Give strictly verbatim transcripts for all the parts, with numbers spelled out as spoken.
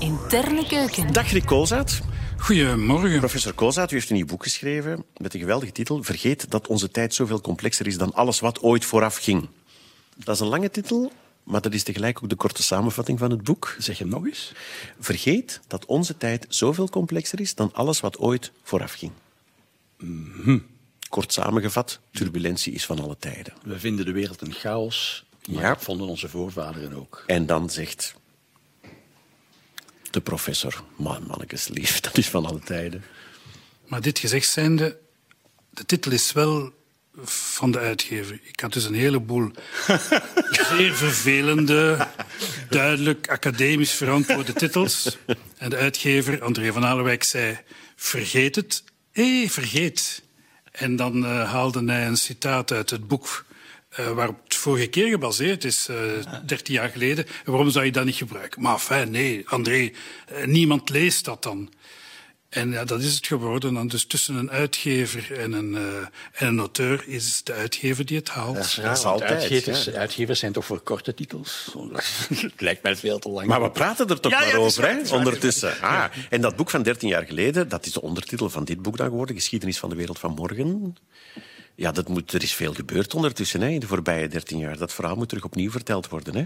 Interne keuken. Dag Rick Koolzaad. Goedemorgen. Professor Koolzaad, u heeft een nieuw boek geschreven met de geweldige titel Vergeet dat onze tijd zoveel complexer is dan alles wat ooit vooraf ging. Dat is een lange titel, maar dat is tegelijk ook de korte samenvatting van het boek. Zeg hem nog eens. Vergeet dat onze tijd zoveel complexer is dan alles wat ooit vooraf ging. Mm-hmm. Kort samengevat, turbulentie is van alle tijden. We vinden de wereld een chaos, maar Ja. dat vonden onze voorvaderen ook. En dan zegt de professor, man, mannekes lief, dat is van alle tijden. Maar dit gezegd zijnde, de titel is wel van de uitgever. Ik had dus een heleboel zeer vervelende, duidelijk academisch verantwoorde titels. En de uitgever, André van Alenwijk, zei, vergeet het. Hé, vergeet. En dan uh, haalde hij een citaat uit het boek uh, waarop het vorige keer gebaseerd is, dertien uh, jaar geleden. En waarom zou je dat niet gebruiken? Maar enfin, nee, André, uh, niemand leest dat dan. En ja, dat is het geworden. Dan dus tussen een uitgever en een, uh, en een auteur is de uitgever die het haalt. Dat is raar, Dat is want altijd, uitgevers, ja. uitgevers zijn toch voor korte titels? Het lijkt mij veel te lang. Maar we praten er toch Ja, maar ja, dat is over, waar, hè? dat is waar. Ondertussen. Ah, en dat boek van dertien jaar geleden, dat is de ondertitel van dit boek dan geworden, Geschiedenis van de wereld van morgen. Ja, dat moet, er is veel gebeurd ondertussen, hè, in de voorbije dertien jaar. Dat verhaal moet terug opnieuw verteld worden, hè?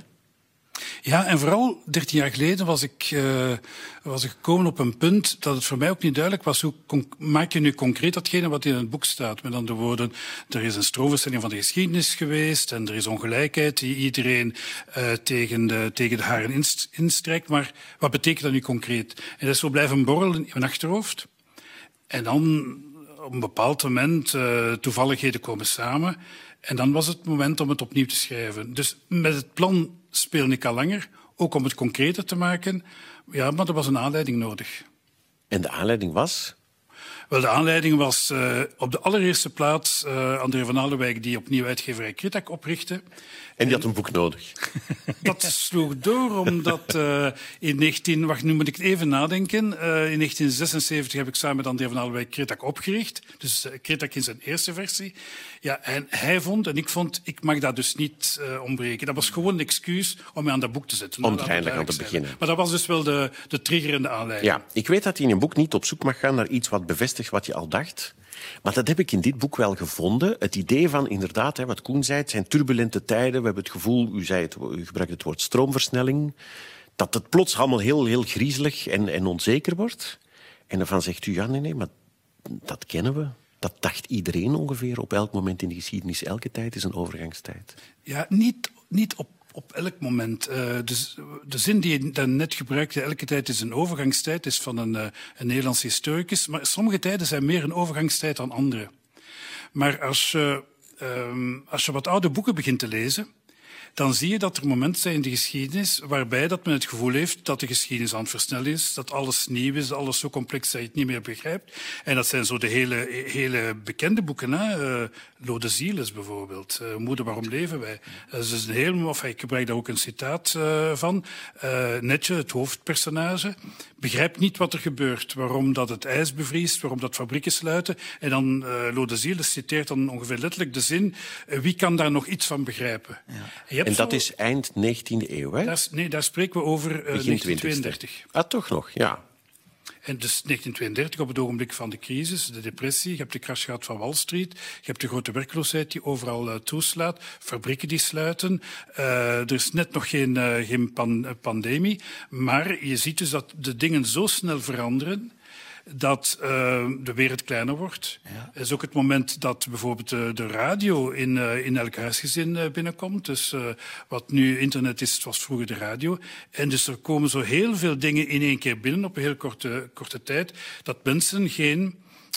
Ja, en vooral dertien jaar geleden was ik, uh, was ik gekomen op een punt dat het voor mij ook niet duidelijk was. Hoe maak je nu concreet datgene wat in het boek staat? Met andere woorden, er is een stroomverstelling van de geschiedenis geweest en er is ongelijkheid die iedereen uh, tegen, de, tegen de haren inst, instrijkt. Maar wat betekent dat nu concreet? En dat is zo blijven borrelen in mijn achterhoofd. En dan op een bepaald moment uh, toevalligheden komen samen. En dan was het moment om het opnieuw te schrijven. Dus met het plan speelde ik al langer, ook om het concreter te maken. Ja, maar er was een aanleiding nodig. En de aanleiding was? Wel, de aanleiding was uh, op de allereerste plaats uh, André van Alenwijk, die opnieuw uitgeverij Kritak oprichtte. En die had een boek nodig. Dat sloeg door, omdat uh, in negentien... Wacht, nu moet ik even nadenken. Uh, in negentien zesenzeventig heb ik samen met André van Alenwijk Kritak opgericht. Dus uh, Kritak in zijn eerste versie. Ja, en hij vond, en ik vond, ik mag dat dus niet uh, ontbreken. Dat was gewoon een excuus om me aan dat boek te zetten. Om er eindelijk aan te beginnen. Maar dat was dus wel de, de triggerende aanleiding. Ja, ik weet dat je in een boek niet op zoek mag gaan naar iets wat bevestigt wat je al dacht. Maar dat heb ik in dit boek wel gevonden. Het idee van, inderdaad, hè, wat Koen zei, het zijn turbulente tijden. We hebben het gevoel, u, zei het, u gebruikte het woord stroomversnelling, dat het plots allemaal heel, heel griezelig en, en onzeker wordt. En daarvan zegt u, ja, nee, nee, maar dat kennen we. Dat dacht iedereen ongeveer op elk moment in de geschiedenis. Elke tijd is een overgangstijd. Ja, niet, niet op Op elk moment. Uh, dus de zin die je dan net gebruikte, elke tijd is een overgangstijd, is van een, uh, een Nederlandse historicus. Maar sommige tijden zijn meer een overgangstijd dan andere. Maar als je, um, als je wat oude boeken begint te lezen, dan zie je dat er momenten zijn in de geschiedenis waarbij dat men het gevoel heeft dat de geschiedenis aan het versnellen is, dat alles nieuw is, dat alles zo complex dat je het niet meer begrijpt. En dat zijn zo de hele, hele bekende boeken, hè? Uh, Lode Ziels bijvoorbeeld, uh, Moeder, waarom leven wij? Dat is dus een heel, of ik gebruik daar ook een citaat uh, van. Uh, Netje, het hoofdpersonage, begrijpt niet wat er gebeurt, waarom dat het ijs bevriest, waarom dat fabrieken sluiten. En dan uh, Lode Ziels citeert dan ongeveer letterlijk de zin, uh, wie kan daar nog iets van begrijpen? Ja. En dat zo, is eind negentiende eeuw, hè? Daar, nee, daar spreken we over uh, negentien tweeëndertig. Ah, toch nog, ja. En dus negentien tweeëndertig, op het ogenblik van de crisis, de depressie, je hebt de crash gehad van Wall Street, je hebt de grote werkloosheid die overal uh, toeslaat, fabrieken die sluiten, uh, er is net nog geen, uh, geen pan, uh, pandemie, maar je ziet dus dat de dingen zo snel veranderen dat uh, de wereld kleiner wordt. Ja. Het is ook het moment dat bijvoorbeeld uh, de radio in, uh, in elk huisgezin uh, binnenkomt. Dus uh, wat nu internet is, was vroeger de radio. En dus er komen zo heel veel dingen in één keer binnen op een heel korte, korte tijd, dat mensen geen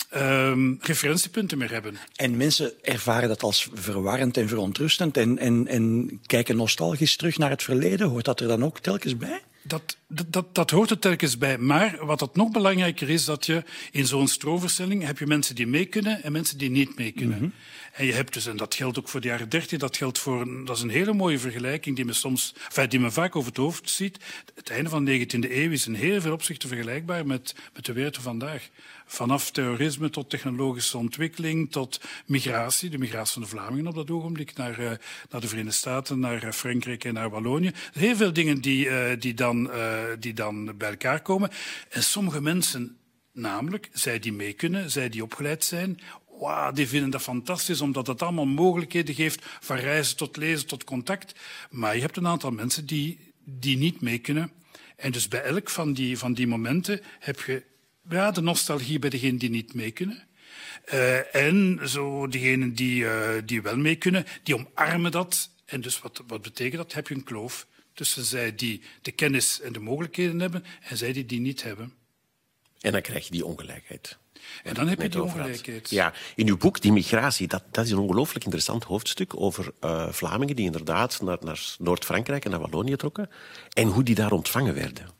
Um, referentiepunten meer hebben. En mensen ervaren dat als verwarrend en verontrustend en, en, en kijken nostalgisch terug naar het verleden. Hoort dat er dan ook telkens bij? Dat, dat, dat, dat hoort er telkens bij. Maar wat het nog belangrijker is, dat je in zo'n stroomverstelling heb je mensen die mee kunnen en mensen die niet mee kunnen. Mm-hmm. En je hebt dus, en dat geldt ook voor de jaren dertig, dat geldt voor, dat is een hele mooie vergelijking die men soms, enfin, die men vaak over het hoofd ziet. Het einde van de negentiende eeuw is in heel veel opzichten vergelijkbaar met, met de wereld van vandaag. Vanaf terrorisme tot technologische ontwikkeling, tot migratie, de migratie van de Vlamingen op dat ogenblik naar, uh, naar de Verenigde Staten, naar uh, Frankrijk en naar Wallonië. Heel veel dingen die, uh, die dan uh, die dan bij elkaar komen. En sommige mensen, namelijk, zij die mee kunnen, zij die opgeleid zijn, wow, die vinden dat fantastisch, omdat het allemaal mogelijkheden geeft van reizen tot lezen tot contact. Maar je hebt een aantal mensen die, die niet mee kunnen. En dus bij elk van die, van die momenten heb je ja, de nostalgie bij degenen die niet mee kunnen. Uh, en zo diegenen die, uh, die wel mee kunnen, die omarmen dat. En dus wat, wat betekent dat? Heb je een kloof tussen zij die de kennis en de mogelijkheden hebben en zij die die niet hebben. En dan krijg je die ongelijkheid. En dan heb je die ongelijkheid. Ja, in uw boek, die migratie, dat, dat is een ongelooflijk interessant hoofdstuk over uh, Vlamingen die inderdaad naar, naar Noord-Frankrijk en naar Wallonië trokken en hoe die daar ontvangen werden.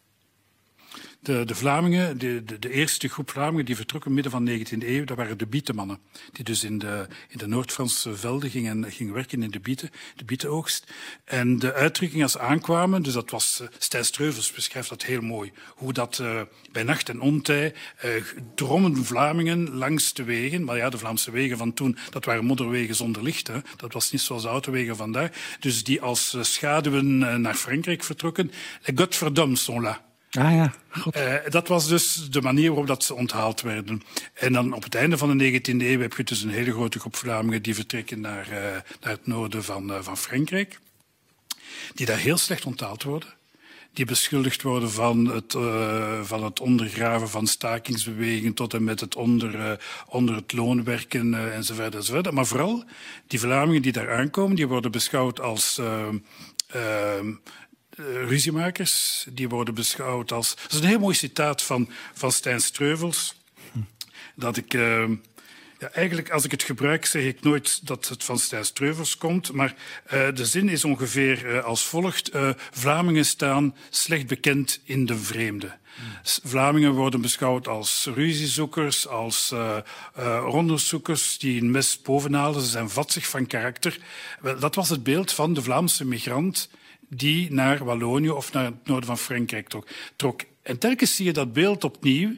De, de Vlamingen, de, de, de eerste groep Vlamingen die vertrokken midden van de negentiende eeuw, dat waren de bietenmannen. Die dus in de, in de Noord-Franse velden gingen, gingen werken in de bieten, de bietenoogst. En de uitdrukking als ze aankwamen, dus dat was, uh, Stijn Streuvels beschrijft dat heel mooi, hoe dat uh, bij nacht en ontij uh, drommen Vlamingen langs de wegen, maar ja, de Vlaamse wegen van toen, dat waren modderwegen zonder licht, hè. Dat was niet zoals de autowegen vandaag. Dus die als uh, schaduwen uh, naar Frankrijk vertrokken. Les Godverdomme sont là. Ah ja, God. Uh, dat was dus de manier waarop dat ze onthaald werden. En dan op het einde van de negentiende eeuw heb je dus een hele grote groep Vlamingen die vertrekken naar, uh, naar het noorden van, uh, van Frankrijk. Die daar heel slecht onthaald worden. Die beschuldigd worden van het, uh, van het ondergraven van stakingsbewegingen tot en met het onder, uh, onder het loonwerken uh, enzovoort, enzovoort. Maar vooral die Vlamingen die daar aankomen, die worden beschouwd als Uh, uh, Uh, ruziemakers, die worden beschouwd als... Dat is een heel mooi citaat van, van Stijn Streuvels. Hm. Dat ik... Uh, ja, eigenlijk, als ik het gebruik, zeg ik nooit dat het van Stijn Streuvels komt. Maar uh, de zin is ongeveer uh, als volgt. Uh, Vlamingen staan slecht bekend in de vreemde. Hm. Vlamingen worden beschouwd als ruziezoekers, als uh, uh, onderzoekers die een mes bovenhalen. Ze zijn vatzig van karakter. Wel, dat was het beeld van de Vlaamse migrant die naar Wallonië of naar het noorden van Frankrijk trok. En telkens zie je dat beeld opnieuw.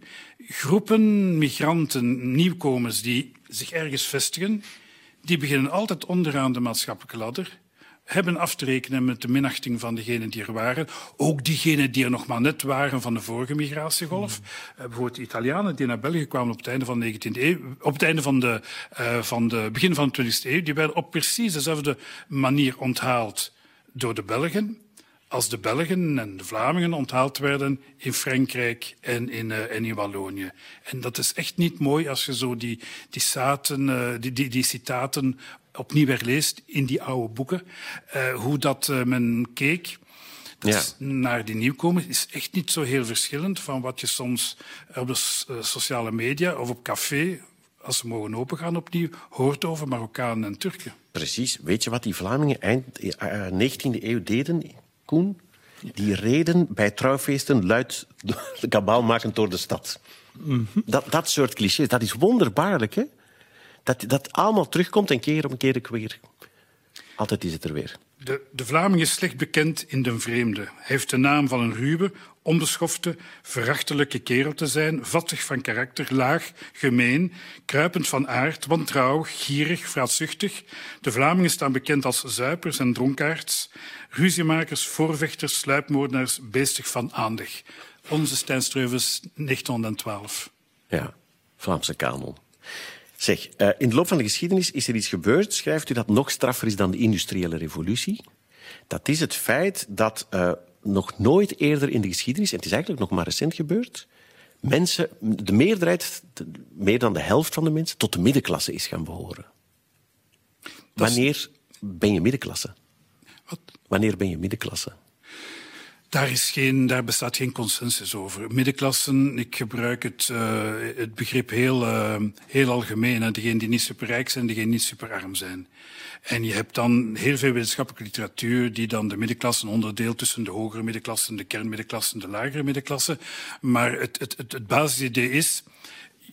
Groepen migranten, nieuwkomers die zich ergens vestigen, die beginnen altijd onderaan de maatschappelijke ladder, hebben af te rekenen met de minachting van degenen die er waren. Ook diegenen die er nog maar net waren van de vorige migratiegolf. Mm. Uh, bijvoorbeeld de Italianen die naar België kwamen op het einde van de negentiende eeuw, op het einde van de, uh, van de begin van de twintigste eeuw, die werden op precies dezelfde manier onthaald door de Belgen, als de Belgen en de Vlamingen onthaald werden in Frankrijk en in, uh, en in Wallonië. En dat is echt niet mooi als je zo die, die, zaten, uh, die, die, die citaten opnieuw herleest in die oude boeken. Uh, hoe dat uh, men keek dat ja. is, naar die nieuwkomers is echt niet zo heel verschillend van wat je soms op de uh, sociale media of op café, als ze mogen opengaan opnieuw, hoort over Marokkanen en Turken. Precies. Weet je wat die Vlamingen eind uh, negentiende eeuw deden, Koen? Die reden bij trouwfeesten luid de kabaal makend door de stad. Mm-hmm. Dat, dat soort clichés, dat is wonderbaarlijk, hè? Dat, dat allemaal terugkomt en keer op een keer weer. Altijd is het er weer. De, de Vlaming is slecht bekend in den vreemde. Hij heeft de naam van een ruwe, onbeschofte, verachtelijke kerel te zijn, vattig van karakter, laag, gemeen, kruipend van aard, wantrouwig, gierig, vraatzuchtig. De Vlamingen staan bekend als zuipers en dronkaards, ruziemakers, voorvechters, sluipmoordenaars, beestig van aanleg. Onze Stijn Streuvels, negentienhonderdtwaalf. Ja, Vlaamse kanon. Zeg, uh, in de loop van de geschiedenis is er iets gebeurd, schrijft u, dat nog straffer is dan de industriële revolutie. Dat is het feit dat uh, nog nooit eerder in de geschiedenis, en het is eigenlijk nog maar recent gebeurd, mensen, de meerderheid, de, meer dan de helft van de mensen, tot de middenklasse is gaan behoren. Dat Wanneer is... ben je middenklasse? Wat? Wanneer ben je middenklasse? Daar, is geen, daar bestaat geen consensus over. Middenklassen, ik gebruik het, uh, het begrip heel, uh, heel algemeen. Hè. Degenen die niet superrijk zijn, degenen die niet superarm zijn. En je hebt dan heel veel wetenschappelijke literatuur die dan de middenklassen onderdeelt tussen de hogere middenklassen, de kernmiddenklassen, de lagere middenklassen. Maar het, het, het, het basisidee is,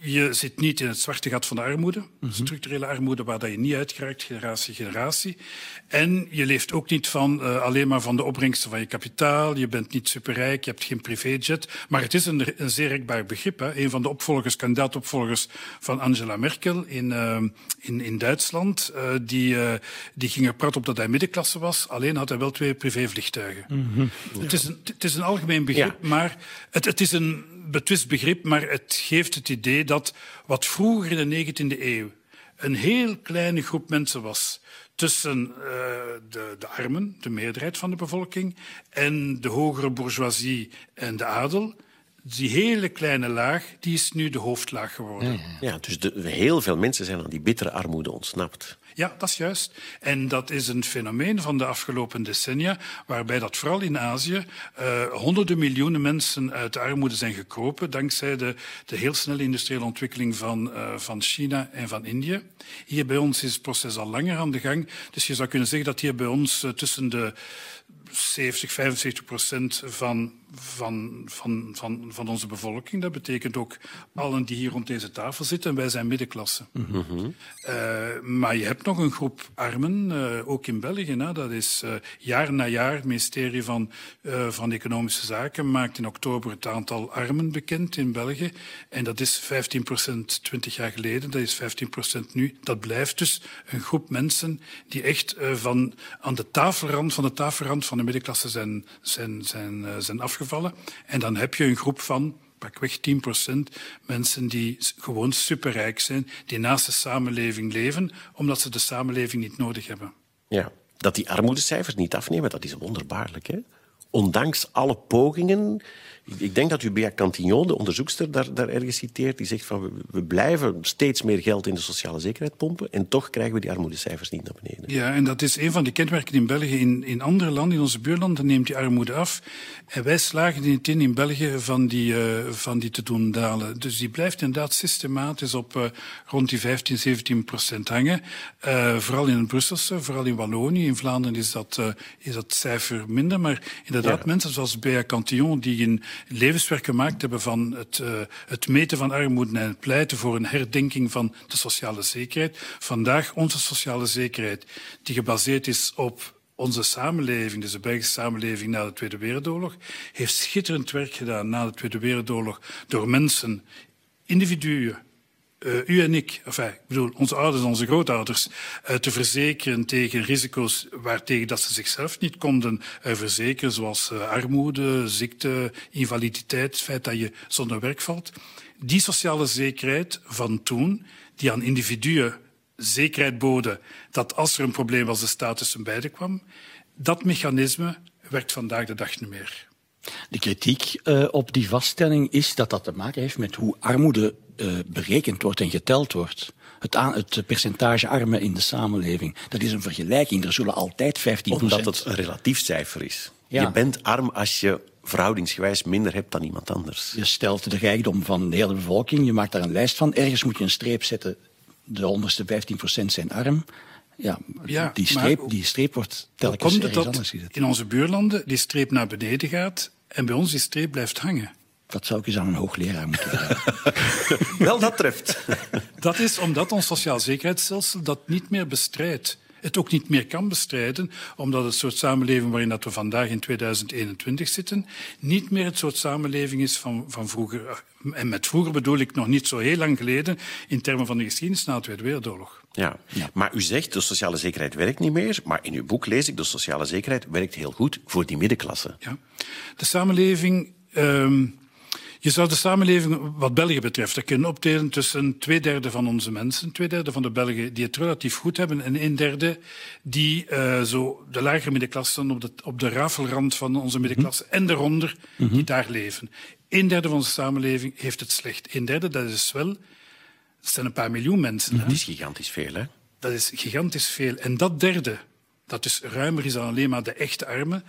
je zit niet in het zwarte gat van de armoede, mm-hmm. structurele armoede waar dat je niet uitgeraakt, generatie generatie. En je leeft ook niet van, uh, alleen maar van de opbrengsten van je kapitaal. Je bent niet superrijk, je hebt geen privéjet. Maar het is een, een zeer rekbaar begrip. Hè. Een van de opvolgers, kandidaatopvolgers van Angela Merkel in, uh, in, in Duitsland, uh, die, uh, die ging er prat op dat hij middenklasse was. Alleen had hij wel twee privévliegtuigen. Mm-hmm. Ja. Het, is een, het is een algemeen begrip, ja. maar het, het is een betwist begrip, maar het geeft het idee dat wat vroeger in de negentiende eeuw een heel kleine groep mensen was tussen uh, de, de armen, de meerderheid van de bevolking, en de hogere bourgeoisie en de adel. Die hele kleine laag, die is nu de hoofdlaag geworden. Ja, dus de, heel veel mensen zijn aan die bittere armoede ontsnapt. Ja, dat is juist. En dat is een fenomeen van de afgelopen decennia, waarbij dat vooral in Azië uh, honderden miljoenen mensen uit de armoede zijn gekropen, dankzij de, de heel snelle industriële ontwikkeling van, uh, van China en van Indië. Hier bij ons is het proces al langer aan de gang. Dus je zou kunnen zeggen dat hier bij ons uh, tussen de zeventig, vijfenzeventig procent van, van, van, van, van onze bevolking. Dat betekent ook allen die hier rond deze tafel zitten. En wij zijn middenklasse. Mm-hmm. Uh, maar je hebt nog een groep armen, uh, ook in België. Hè. Dat is uh, jaar na jaar. Het ministerie van, uh, van Economische Zaken maakt in oktober het aantal armen bekend in België. En dat is vijftien procent twintig jaar geleden. Dat is vijftien procent nu. Dat blijft dus een groep mensen die echt uh, van aan de tafelrand, van de tafelrand van de middenklasse zijn, zijn, zijn, uh, zijn afgevallen. En dan heb je een groep van pakweg tien procent mensen die gewoon superrijk zijn, die naast de samenleving leven, omdat ze de samenleving niet nodig hebben. Ja, dat die armoedecijfers niet afnemen, dat is wonderbaarlijk, hè? Ondanks alle pogingen. Ik denk dat u Béa Cantillon, de onderzoekster, daar, daar ergens citeert. Die zegt van we, we blijven steeds meer geld in de sociale zekerheid pompen en toch krijgen we die armoedecijfers niet naar beneden. Ja, en dat is een van de kenmerken in België. In, in andere landen, in onze buurlanden, neemt die armoede af. En wij slagen niet in in België van die, uh, van die te doen dalen. Dus die blijft inderdaad systematisch op uh, rond die vijftien, zeventien procent hangen. Uh, vooral in het Brusselse, vooral in Wallonië. In Vlaanderen is dat, uh, is dat cijfer minder. Maar inderdaad, ja. mensen zoals Béa Cantillon, die een levenswerk gemaakt hebben van het, uh, het meten van armoede en het pleiten voor een herdenking van de sociale zekerheid. Vandaag onze sociale zekerheid, die gebaseerd is op onze samenleving, dus de Belgische samenleving na de Tweede Wereldoorlog, heeft schitterend werk gedaan na de Tweede Wereldoorlog door mensen, individuen, Uh, u en ik, enfin, ik bedoel, onze ouders en onze grootouders, uh, te verzekeren tegen risico's waartegen dat ze zichzelf niet konden uh, verzekeren, zoals uh, armoede, ziekte, invaliditeit, het feit dat je zonder werk valt. Die sociale zekerheid van toen, die aan individuen zekerheid boden dat als er een probleem was, de staat tussen beiden kwam, dat mechanisme werkt vandaag de dag niet meer. De kritiek uh, op die vaststelling is dat dat te maken heeft met hoe armoede uh, berekend wordt en geteld wordt. Het, aan, het percentage armen in de samenleving. Dat is een vergelijking. Er zullen altijd vijftien procent... Omdat het een relatief cijfer is. Ja. Je bent arm als je verhoudingsgewijs minder hebt dan iemand anders. Je stelt de rijkdom van de hele bevolking. Je maakt daar een lijst van. Ergens moet je een streep zetten. De onderste vijftien procent zijn arm. Ja, ja, die, streep, die streep wordt telkens ergens dat anders gezet. In onze buurlanden die streep naar beneden gaat en bij ons die streep blijft hangen. Dat zou ik eens aan een hoogleraar moeten vragen. Wel, dat treft. Dat is omdat ons sociaal zekerheidsstelsel dat niet meer bestrijdt. Het ook niet meer kan bestrijden, omdat het soort samenleving waarin dat we vandaag in tweeduizend eenentwintig zitten, niet meer het soort samenleving is van, van vroeger. En met vroeger bedoel ik nog niet zo heel lang geleden, in termen van de geschiedenis na de Tweede Wereldoorlog. Ja, ja. Maar u zegt, de sociale zekerheid werkt niet meer, maar in uw boek lees ik, de sociale zekerheid werkt heel goed voor die middenklasse. Ja. De samenleving... Um, Je zou de samenleving, wat België betreft, kunnen opdelen tussen twee derde van onze mensen, twee derde van de Belgen die het relatief goed hebben en een derde die uh, zo de lagere middenklasse op de, op de rafelrand van onze middenklasse mm-hmm. en daaronder mm-hmm. die daar leven. Een derde van onze samenleving heeft het slecht. Een derde, dat is wel, dat zijn een paar miljoen mensen. Dat is gigantisch veel, hè? Dat is gigantisch veel. En dat derde, dat dus ruimer is dan alleen maar de echte armen,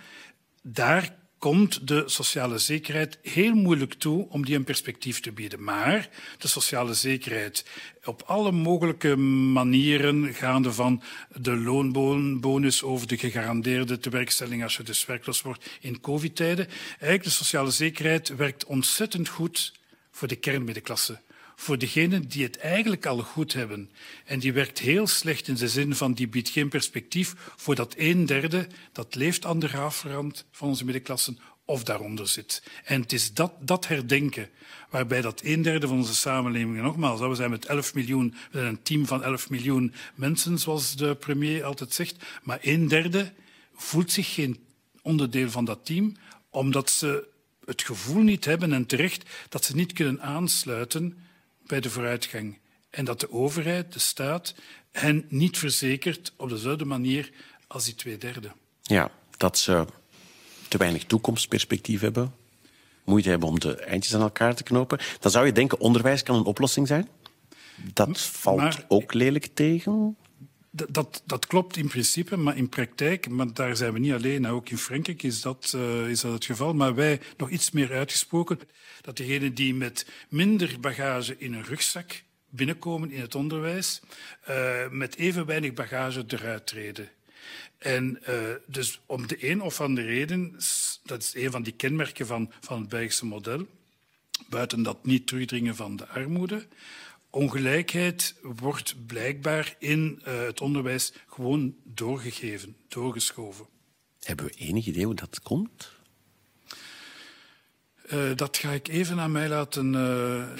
daar komt de sociale zekerheid heel moeilijk toe om die een perspectief te bieden. Maar de sociale zekerheid op alle mogelijke manieren, gaande van de loonbonus over de gegarandeerde tewerkstelling als je dus werkloos wordt in covid-tijden. Eigenlijk de sociale zekerheid werkt ontzettend goed voor de kernmiddenklasse. voor degenen die het eigenlijk al goed hebben. En die werkt heel slecht in de zin van die biedt geen perspectief voor dat een derde dat leeft aan de raafrand van onze middenklassen of daaronder zit. En het is dat, dat herdenken, waarbij dat een derde van onze samenleving, nogmaals, we zijn met elf miljoen, we zijn een team van elf miljoen mensen, zoals de premier altijd zegt, maar een derde voelt zich geen onderdeel van dat team, omdat ze het gevoel niet hebben, en terecht, dat ze niet kunnen aansluiten bij de vooruitgang. En dat de overheid, de staat, hen niet verzekert op dezelfde manier als die twee derde. Ja, dat ze te weinig toekomstperspectief hebben, moeite hebben om de eindjes aan elkaar te knopen. Dan zou je denken, onderwijs kan een oplossing zijn. Dat valt maar, ook lelijk tegen. Dat, dat, dat klopt in principe, maar in praktijk, maar daar zijn we niet alleen. Ook in Frankrijk is dat, uh, is dat het geval. Maar wij nog iets meer uitgesproken, dat degenen die met minder bagage in een rugzak binnenkomen in het onderwijs, uh, met even weinig bagage eruit treden. En uh, dus om de een of andere reden, dat is een van die kenmerken van, van het Belgische model, buiten dat niet terugdringen van de armoede, ongelijkheid wordt blijkbaar in uh, het onderwijs gewoon doorgegeven, doorgeschoven. Hebben we enig idee hoe dat komt? Uh, dat ga ik even aan mij laten... Uh, uh,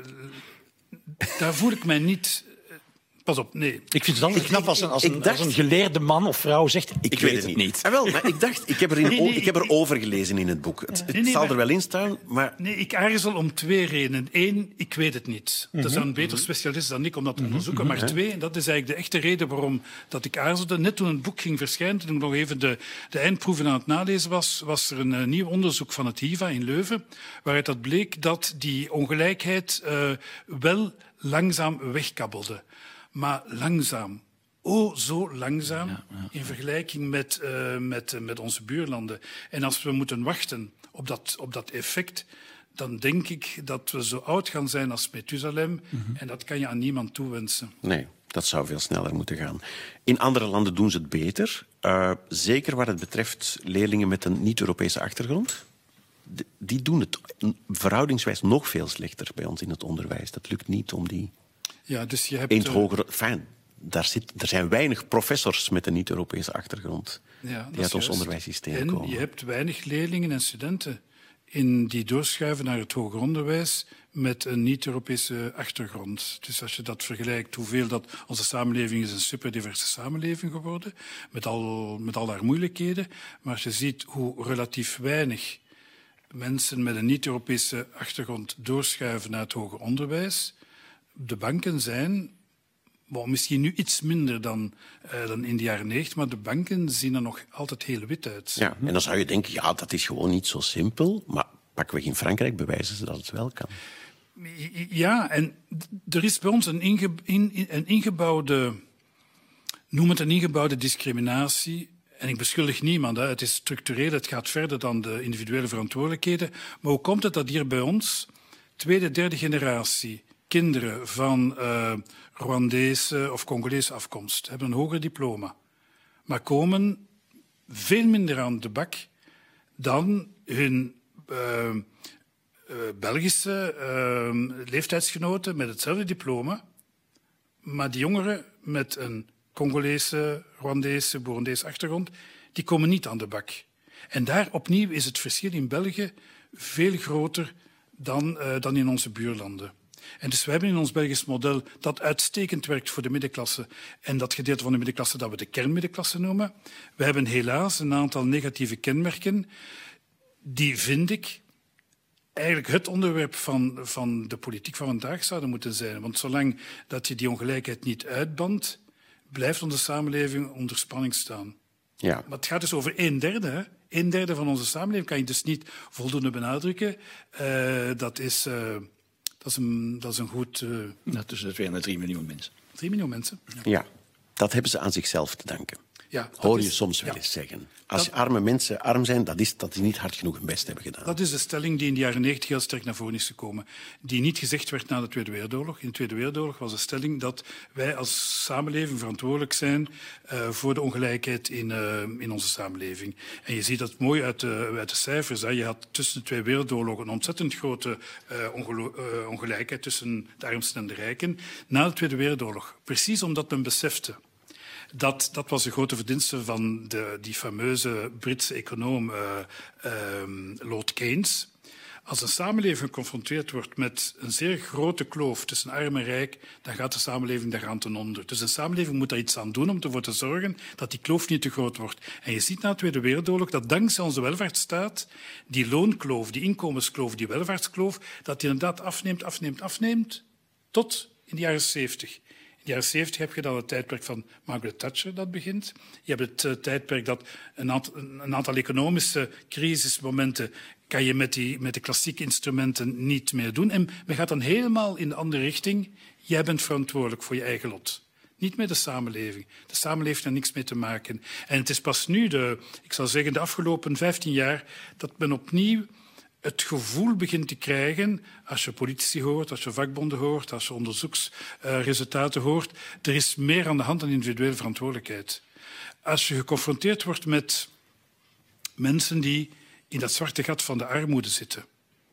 daar voel ik mij niet... Pas op, nee. Ik vind het altijd knap als een, als, een, dacht, als een geleerde man of vrouw zegt, ik, ik weet, weet het het niet. niet. Ah, wel, maar ik dacht, ik heb er, in, nee, nee, ik heb er ik, over gelezen in het boek. Het, het nee, nee, zal maar, er wel in staan, maar... Nee, ik aarzel om twee redenen. Eén, ik weet het niet. Mm-hmm. Dat is een beter specialist dan ik om dat te onderzoeken. Mm-hmm. Maar twee, dat is eigenlijk de echte reden waarom dat ik aarzelde. Net toen het boek ging verschijnen, toen ik nog even de, de eindproeven aan het nalezen was, was er een uh, nieuw onderzoek van het H I V A in Leuven, waaruit dat bleek dat die ongelijkheid uh, wel langzaam wegkabbelde. Maar langzaam. Oh, zo langzaam ja, ja, ja. in vergelijking met, uh, met, uh, met onze buurlanden. En als we moeten wachten op dat, op dat effect, dan denk ik dat we zo oud gaan zijn als Methusalem. Mm-hmm. En dat kan je aan niemand toewensen. Nee, dat zou veel sneller moeten gaan. In andere landen doen ze het beter. Uh, zeker wat het betreft leerlingen met een niet-Europese achtergrond. De, die doen het verhoudingswijs nog veel slechter bij ons in het onderwijs. Dat lukt niet om die... Ja, dus je hebt... In het hogere... Fijn, daar zit, er zijn weinig professors met een niet-Europese achtergrond ja, die uit ons onderwijssysteem en komen. Je hebt weinig leerlingen en studenten in die doorschuiven naar het hoger onderwijs met een niet-Europese achtergrond. Dus als je dat vergelijkt, hoeveel dat... Onze samenleving is een superdiverse samenleving geworden, met al, met al haar moeilijkheden. Maar als je ziet hoe relatief weinig mensen met een niet-Europese achtergrond doorschuiven naar het hoger onderwijs... De banken zijn, well, misschien nu iets minder dan, uh, dan in de jaren negentig, maar de banken zien er nog altijd heel wit uit. Ja, en dan zou je denken, ja, dat is gewoon niet zo simpel. Maar pakweg in Frankrijk bewijzen ze dat het wel kan. Ja, en er is bij ons een, inge, in, een ingebouwde, noem het een ingebouwde discriminatie. En ik beschuldig niemand, hè. Het is structureel, het gaat verder dan de individuele verantwoordelijkheden. Maar hoe komt het dat hier bij ons, tweede, derde generatie... kinderen van uh, Rwandese of Congolese afkomst hebben een hoger diploma, maar komen veel minder aan de bak dan hun uh, uh, Belgische uh, leeftijdsgenoten met hetzelfde diploma, maar die jongeren met een Congolese, Rwandese, Burundese achtergrond, die komen niet aan de bak. En daar opnieuw is het verschil in België veel groter dan, uh, dan in onze buurlanden. En dus wij hebben in ons Belgisch model dat uitstekend werkt voor de middenklasse en dat gedeelte van de middenklasse dat we de kernmiddenklasse noemen. We hebben helaas een aantal negatieve kenmerken die, vind ik, eigenlijk het onderwerp van, van de politiek van vandaag zouden moeten zijn. Want zolang dat je die ongelijkheid niet uitbandt, blijft onze samenleving onder spanning staan. Ja. Maar het gaat dus over een derde, hè? Een derde van onze samenleving kan je dus niet voldoende benadrukken. Uh, dat is... Uh, Dat is een, dat is een goed... Uh... Ja, tussen de twee en de drie miljoen mensen. Drie miljoen mensen. Ja. Ja, dat hebben ze aan zichzelf te danken. Ja, Hoor je is, soms wel ja. eens zeggen. Als Dat, arme mensen arm zijn, dat is dat die niet hard genoeg hun best hebben gedaan. Dat is de stelling die in de jaren negentig heel sterk naar voren is gekomen. Die niet gezegd werd na de Tweede Wereldoorlog. In de Tweede Wereldoorlog was de stelling dat wij als samenleving verantwoordelijk zijn uh, voor de ongelijkheid in, uh, in onze samenleving. En je ziet dat mooi uit de, uit de cijfers. Hè. Je had tussen de twee wereldoorlogen een ontzettend grote uh, ongelo- uh, ongelijkheid tussen de armsten en de rijken. Na de Tweede Wereldoorlog. Precies omdat men besefte. Dat, dat was de grote verdienste van de, die fameuze Britse econoom uh, uh, Lord Keynes. Als een samenleving geconfronteerd wordt met een zeer grote kloof tussen arm en rijk, dan gaat de samenleving daaraan ten onder. Dus een samenleving moet daar iets aan doen om ervoor te zorgen dat die kloof niet te groot wordt. En je ziet na de Tweede Wereldoorlog dat dankzij onze welvaartsstaat die loonkloof, die inkomenskloof, die welvaartskloof, dat die inderdaad afneemt, afneemt, afneemt, tot in de jaren zeventig. In de jaren zeventig heb je dan het tijdperk van Margaret Thatcher dat begint. Je hebt het uh, tijdperk dat een aantal, een aantal economische crisismomenten kan je met, die, met de klassieke instrumenten niet meer doen. En we gaan dan helemaal in de andere richting. Jij bent verantwoordelijk voor je eigen lot. Niet met de samenleving. De samenleving heeft daar niks mee te maken. En het is pas nu, de, ik zou zeggen de afgelopen vijftien jaar, dat men opnieuw het gevoel begint te krijgen, als je politici hoort, als je vakbonden hoort, als je onderzoeksresultaten hoort, er is meer aan de hand dan individuele verantwoordelijkheid. Als je geconfronteerd wordt met mensen die in dat zwarte gat van de armoede zitten,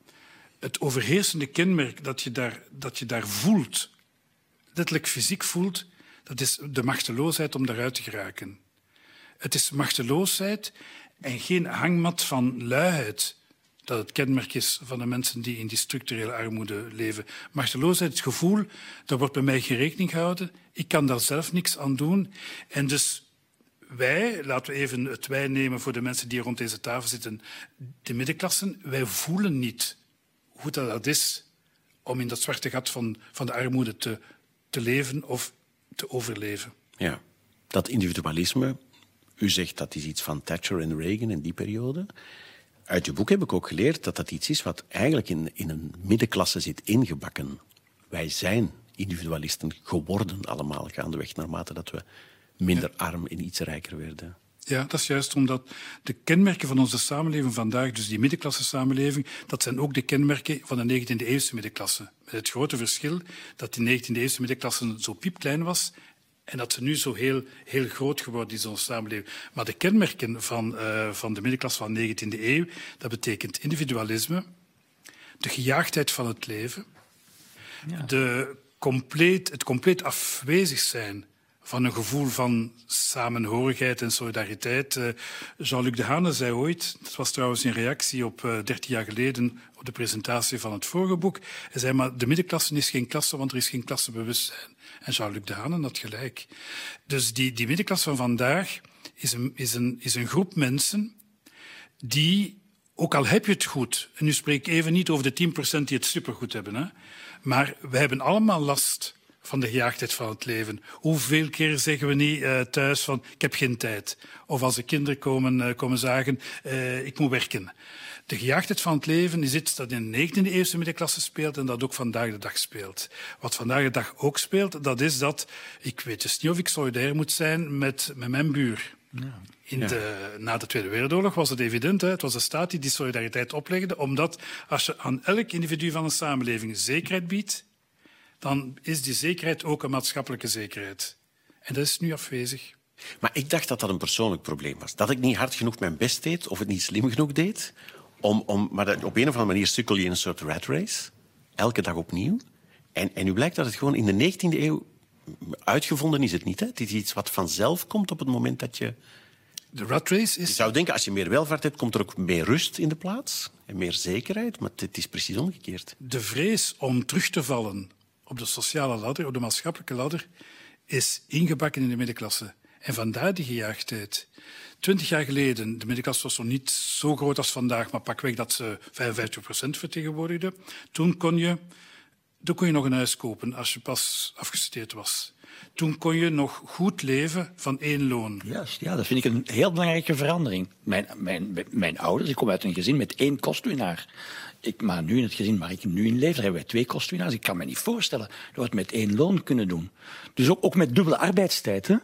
het overheersende kenmerk dat je daar, dat je daar voelt, letterlijk fysiek voelt, dat is de machteloosheid om daaruit te geraken. Het is machteloosheid en geen hangmat van luiheid dat het kenmerk is van de mensen die in die structurele armoede leven. Machteloosheid, het gevoel, daar wordt bij mij geen rekening gehouden. Ik kan daar zelf niks aan doen. En dus wij, laten we even het wij nemen voor de mensen die rond deze tafel zitten, de middenklassen, wij voelen niet hoe dat, dat is om in dat zwarte gat van, van de armoede te, te leven of te overleven. Ja, dat individualisme, u zegt dat is iets van Thatcher en Reagan in die periode. Uit uw boek heb ik ook geleerd dat dat iets is wat eigenlijk in, in een middenklasse zit ingebakken. Wij zijn individualisten geworden allemaal gaandeweg, naarmate dat we minder ja. arm en iets rijker werden. Ja, dat is juist omdat de kenmerken van onze samenleving vandaag, dus die middenklasse samenleving, dat zijn ook de kenmerken van de negentiende eeuwse middenklasse. Met het grote verschil dat die negentiende eeuwse middenklasse zo piepklein was en dat ze nu zo heel, heel groot geworden is in onze samenleving. Maar de kenmerken van, uh, van de middenklasse van de negentiende eeuw, dat betekent individualisme, de gejaagdheid van het leven, ja. de compleet, het compleet afwezig zijn van een gevoel van samenhorigheid en solidariteit. Uh, Jean-Luc Dehaene zei ooit, dat was trouwens in reactie op uh, dertien jaar geleden op de presentatie van het vorige boek, hij zei, maar de middenklasse is geen klasse, want er is geen klassebewustzijn. En Jean-Luc Dehaene had gelijk. Dus die, die middenklasse van vandaag is een, is, een, is een groep mensen die, ook al heb je het goed, en nu spreek ik even niet over de tien procent die het supergoed hebben, hè, maar we hebben allemaal last van de gejaagdheid van het leven. Hoeveel keer zeggen we niet uh, thuis van ik heb geen tijd? Of als de kinderen komen, uh, komen zagen, uh, ik moet werken. De gejaagdheid van het leven is iets dat in de negentiende eeuwse middenklasse speelt en dat ook vandaag de dag speelt. Wat vandaag de dag ook speelt, dat is dat, ik weet dus niet of ik solidair moet zijn met, met mijn buur. Ja. In de, na de Tweede Wereldoorlog was het evident, hè? Het was de staat die die solidariteit oplegde, omdat als je aan elk individu van een samenleving zekerheid biedt, dan is die zekerheid ook een maatschappelijke zekerheid. En dat is nu afwezig. Maar ik dacht dat dat een persoonlijk probleem was. Dat ik niet hard genoeg mijn best deed, of het niet slim genoeg deed. Om, om, maar dat, op een of andere manier sukkel je in een soort rat race. Elke dag opnieuw. En, en nu blijkt dat het gewoon in de negentiende eeuw uitgevonden is het niet. Hè? Het is iets wat vanzelf komt op het moment dat je... De rat race is... Je zou denken, als je meer welvaart hebt, komt er ook meer rust in de plaats. En meer zekerheid. Maar het is precies omgekeerd. De vrees om terug te vallen op de sociale ladder, op de maatschappelijke ladder, is ingebakken in de middenklasse. En vandaar die gejaagdheid. Twintig jaar geleden, de middenklasse was nog niet zo groot als vandaag, maar pakweg dat ze vijfenvijftig procent vertegenwoordigde. Toen kon je, toen kon je nog een huis kopen als je pas afgestudeerd was. Toen kon je nog goed leven van één loon. Juist, ja, dat vind ik een heel belangrijke verandering. Mijn, mijn, mijn ouders, ik kom uit een gezin met één kostwinnaar. Ik, maar nu in het gezin waar ik nu in leef, daar hebben wij twee kostwinnaars. Ik kan me niet voorstellen dat we het met één loon kunnen doen. Dus ook, ook met dubbele arbeidstijd. Hè?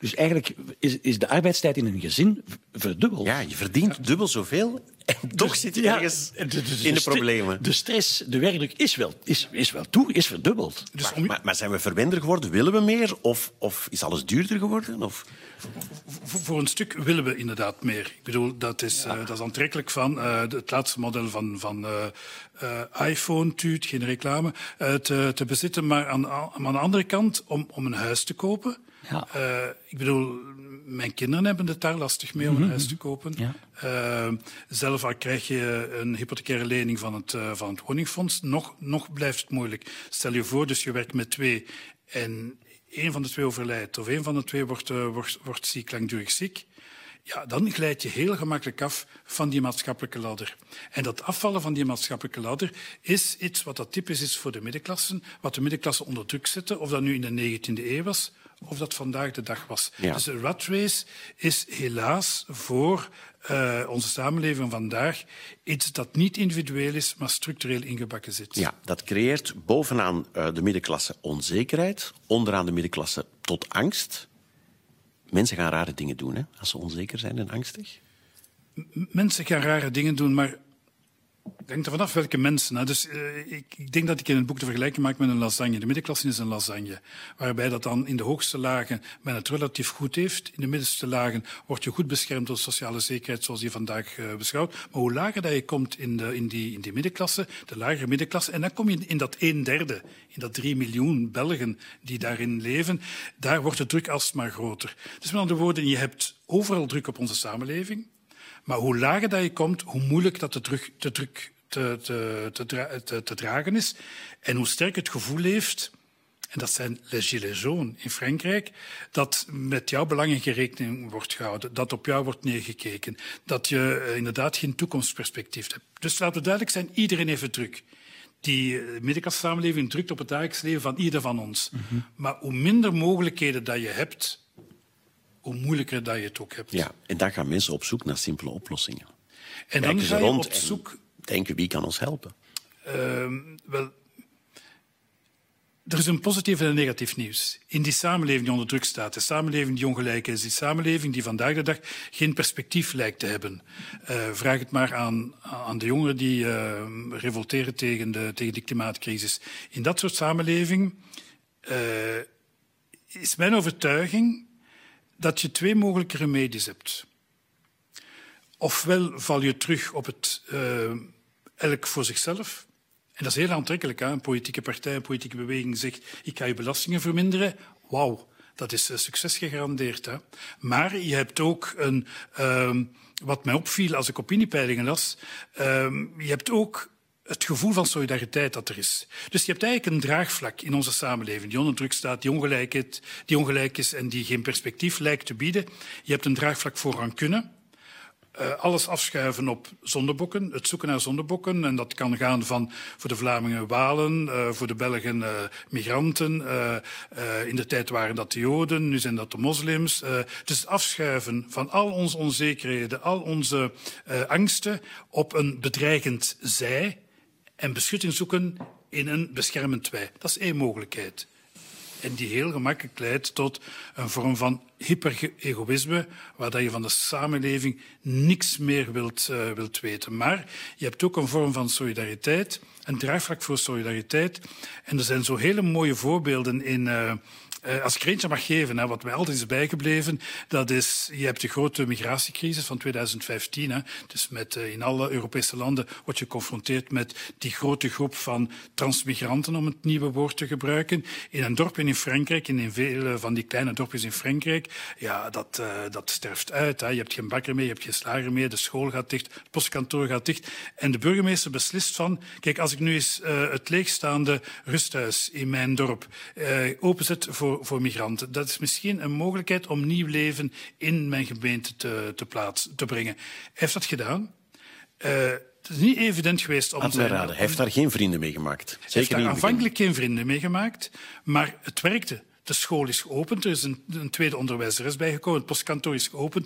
Dus eigenlijk is, is de arbeidstijd in een gezin verdubbeld. Ja, je verdient ja. dubbel zoveel en toch dus, zit je ja, ergens de, de, de, in de problemen. De stress, de werkdruk is wel, is, is wel toe, is verdubbeld. Dus maar, om... maar, maar zijn we verwender geworden? Willen we meer? Of, of is alles duurder geworden? Of... Voor, voor een stuk willen we inderdaad meer. Ik bedoel, dat is, ja. uh, dat is aantrekkelijk van uh, het laatste model van, van uh, uh, iPhone, tuut, geen reclame, uh, te, te bezitten. Maar aan, aan de andere kant, om, om een huis te kopen... Ja. Uh, ik bedoel, mijn kinderen hebben het daar lastig mee om een huis te kopen. Ja. Uh, zelf al krijg je een hypothecaire lening van het, uh, van het woningfonds. Nog, nog blijft het moeilijk. Stel je voor, dus je werkt met twee en één van de twee overlijdt of één van de twee wordt, uh, wordt, wordt ziek, langdurig ziek. Ja, dan glijd je heel gemakkelijk af van die maatschappelijke ladder. En dat afvallen van die maatschappelijke ladder is iets wat dat typisch is voor de middenklassen, wat de middenklasse onder druk zette, of dat nu in de negentiende eeuw was, of dat vandaag de dag was. Ja. Dus de rat race is helaas voor uh, onze samenleving vandaag iets dat niet individueel is, maar structureel ingebakken zit. Ja, dat creëert bovenaan uh, de middenklasse onzekerheid, onderaan de middenklasse tot angst. Mensen gaan rare dingen doen, hè, als ze onzeker zijn en angstig. M- mensen gaan rare dingen doen, maar ik denk er vanaf welke mensen. Hè. Dus, uh, ik, ik denk dat ik in het boek de vergelijking maak met een lasagne. De middenklasse is een lasagne. Waarbij dat dan in de hoogste lagen men het relatief goed heeft. In de middenste lagen word je goed beschermd door sociale zekerheid zoals die vandaag uh, beschouwt. Maar hoe lager dat je komt in, de, in, die, in die middenklasse, de lagere middenklasse, en dan kom je in dat een derde, in dat drie miljoen Belgen die daarin leven, daar wordt de druk alsmaar groter. Dus met andere woorden, je hebt overal druk op onze samenleving. Maar hoe lager dat je komt, hoe moeilijk dat de druk, de druk te, te, te, te, te dragen is. En hoe sterk het gevoel heeft, en dat zijn les gilets jaunes in Frankrijk, dat met jouw belangen geen rekening wordt gehouden, dat op jou wordt neergekeken, dat je uh, inderdaad geen toekomstperspectief hebt. Dus laten we duidelijk zijn, iedereen heeft het druk. Die uh, middenklasse-samenleving drukt op het dagelijks leven van ieder van ons. Mm-hmm. Maar hoe minder mogelijkheden dat je hebt, hoe moeilijker dat je het ook hebt. Ja, en dan gaan mensen op zoek naar simpele oplossingen. En dan ga je op zoek... denken, wie kan ons helpen? Uh, wel, er is een positief en een negatief nieuws. In die samenleving die onder druk staat, de samenleving die ongelijk is, die samenleving die vandaag de dag geen perspectief lijkt te hebben. Uh, vraag het maar aan, aan de jongeren die uh, revolteren tegen de, tegen de klimaatcrisis. In dat soort samenleving uh, is mijn overtuiging dat je twee mogelijke remedies hebt. Ofwel val je terug op het uh, elk voor zichzelf. En dat is heel aantrekkelijk. Hè? Een politieke partij, een politieke beweging zegt, ik ga je belastingen verminderen. Wauw, dat is uh, succes gegarandeerd. Hè? Maar je hebt ook een... Uh, wat mij opviel als ik opiniepeilingen las, uh, je hebt ook het gevoel van solidariteit dat er is. Dus je hebt eigenlijk een draagvlak in onze samenleving die onder druk staat, die ongelijk, die ongelijk is en die geen perspectief lijkt te bieden. Je hebt een draagvlak voor rancune. Uh, alles afschuiven op zondebokken, het zoeken naar zondebokken. En dat kan gaan van voor de Vlamingen Walen, uh, voor de Belgen uh, migranten. Uh, uh, in de tijd waren dat de Joden, nu zijn dat de moslims. Uh, dus het afschuiven van al onze onzekerheden, al onze uh, angsten op een bedreigend zij en beschutting zoeken in een beschermend wij. Dat is één mogelijkheid. En die heel gemakkelijk leidt tot een vorm van hyper-egoïsme, waar je van de samenleving niks meer wilt, uh, wilt weten. Maar je hebt ook een vorm van solidariteit, een draagvlak voor solidariteit. En er zijn zo hele mooie voorbeelden in... Uh, Uh, als ik er eentje mag geven, hè, wat mij altijd is bijgebleven, dat is, je hebt de grote migratiecrisis van tweeduizend vijftien. Hè. Dus met, uh, in alle Europese landen word je geconfronteerd met die grote groep van transmigranten, om het nieuwe woord te gebruiken. In een dorp in Frankrijk, en in vele van die kleine dorpjes in Frankrijk, ja, dat, uh, dat sterft uit. Hè. Je hebt geen bakker meer, je hebt geen slager meer, de school gaat dicht, het postkantoor gaat dicht. En de burgemeester beslist van, kijk, als ik nu eens uh, het leegstaande rusthuis in mijn dorp uh, openzet voor voor migranten. Dat is misschien een mogelijkheid om nieuw leven in mijn gemeente te, te, plaats, te brengen. Hij heeft dat gedaan. Uh, het is niet evident geweest om... Zijn, raden. Hij heeft daar geen vrienden mee gemaakt. Zeker hij heeft daar niet aanvankelijk geen vrienden mee gemaakt, maar het werkte. De school is geopend, er is een, een tweede onderwijzeres bijgekomen, het postkantoor is geopend,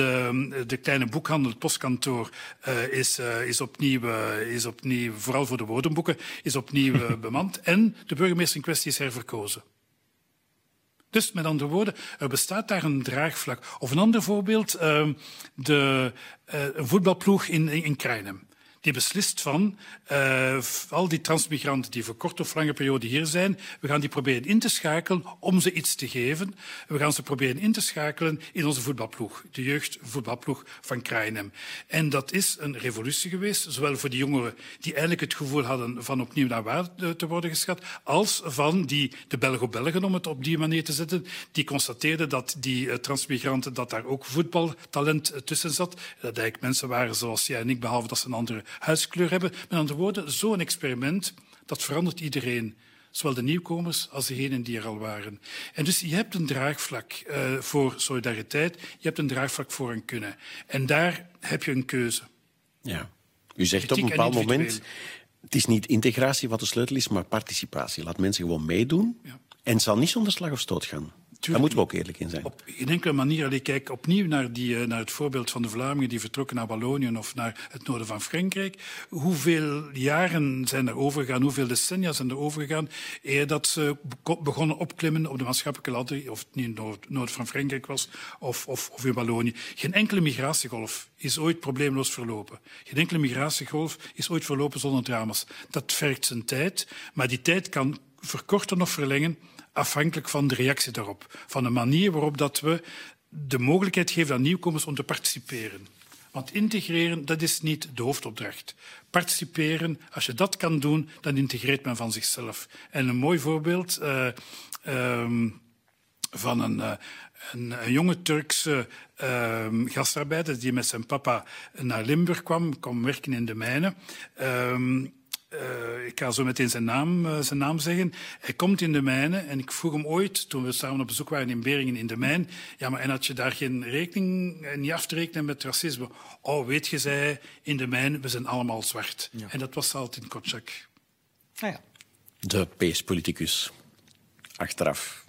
de, de kleine boekhandel, het postkantoor, uh, is, uh, is, opnieuw, uh, is opnieuw, vooral voor de woordenboeken, is opnieuw uh, bemand en de burgemeester in kwestie is herverkozen. Dus met andere woorden, er bestaat daar een draagvlak. Of een ander voorbeeld, uh, de, uh, een voetbalploeg in, in Krijnem. Die beslist van uh, al die transmigranten die voor korte of lange periode hier zijn, we gaan die proberen in te schakelen om ze iets te geven. We gaan ze proberen in te schakelen in onze voetbalploeg, de jeugdvoetbalploeg van Krijnem. En dat is een revolutie geweest, zowel voor die jongeren die eigenlijk het gevoel hadden van opnieuw naar waarde te worden geschat, als van die, de Belgo-Belgen, om het op die manier te zetten, die constateerden dat die uh, transmigranten, dat daar ook voetbaltalent uh, tussen zat. Dat eigenlijk mensen waren zoals jij en ik, behalve dat ze een andere huidskleur hebben. Met andere woorden, zo'n experiment, dat verandert iedereen. Zowel de nieuwkomers als degenen die er al waren. En dus je hebt een draagvlak uh, voor solidariteit, je hebt een draagvlak voor een kunnen. En daar heb je een keuze. Ja. U zegt op een bepaald moment, het is niet integratie wat de sleutel is, maar participatie. Laat mensen gewoon meedoen. Ja. En het zal niet zonder slag of stoot gaan. Daar moeten we ook eerlijk in zijn. Op geen enkele manier. Allee, kijk opnieuw naar, die, naar het voorbeeld van de Vlamingen die vertrokken naar Wallonië of naar het noorden van Frankrijk. Hoeveel jaren zijn er overgegaan, hoeveel decennia zijn er overgegaan eer dat ze begonnen opklimmen op de maatschappelijke ladder, of het nu in het noorden van Frankrijk was of, of, of in Wallonië. Geen enkele migratiegolf is ooit probleemloos verlopen. Geen enkele migratiegolf is ooit verlopen zonder drama's. Dat vergt zijn tijd, maar die tijd kan verkorten of verlengen afhankelijk van de reactie daarop. Van de manier waarop dat we de mogelijkheid geven aan nieuwkomers om te participeren. Want integreren, dat is niet de hoofdopdracht. Participeren, als je dat kan doen, dan integreert men van zichzelf. En een mooi voorbeeld uh, um, van een, uh, een, een jonge Turkse uh, gastarbeider die met zijn papa naar Limburg kwam, kwam werken in de mijnen. Um, Uh, ik ga zo meteen zijn naam, uh, zijn naam zeggen. Hij komt in de mijnen en ik vroeg hem ooit, toen we samen op bezoek waren in Beringen in de mijn, ja, maar en had je daar geen rekening, uh, niet af te rekenen met racisme? Oh, weet je, zei hij, in de mijn, we zijn allemaal zwart. Ja. En dat was Saltin Kocak. Ah, ja. De peespoliticus. Achteraf.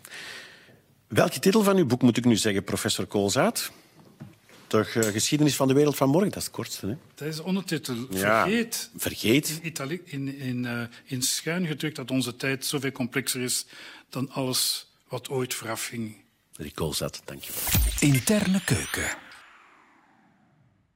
Welke titel van uw boek moet ik nu zeggen, professor Koolzaad? Toch uh, geschiedenis van de wereld van morgen, dat is het kortste. Hè? Dat is de ondertitel. Ja, vergeet. Vergeet. In, Itali in, in, uh, in schuin gedrukt dat onze tijd zoveel complexer is dan alles wat ooit vooraf ging. Rick Koolzaad, dank je wel. Interne keuken.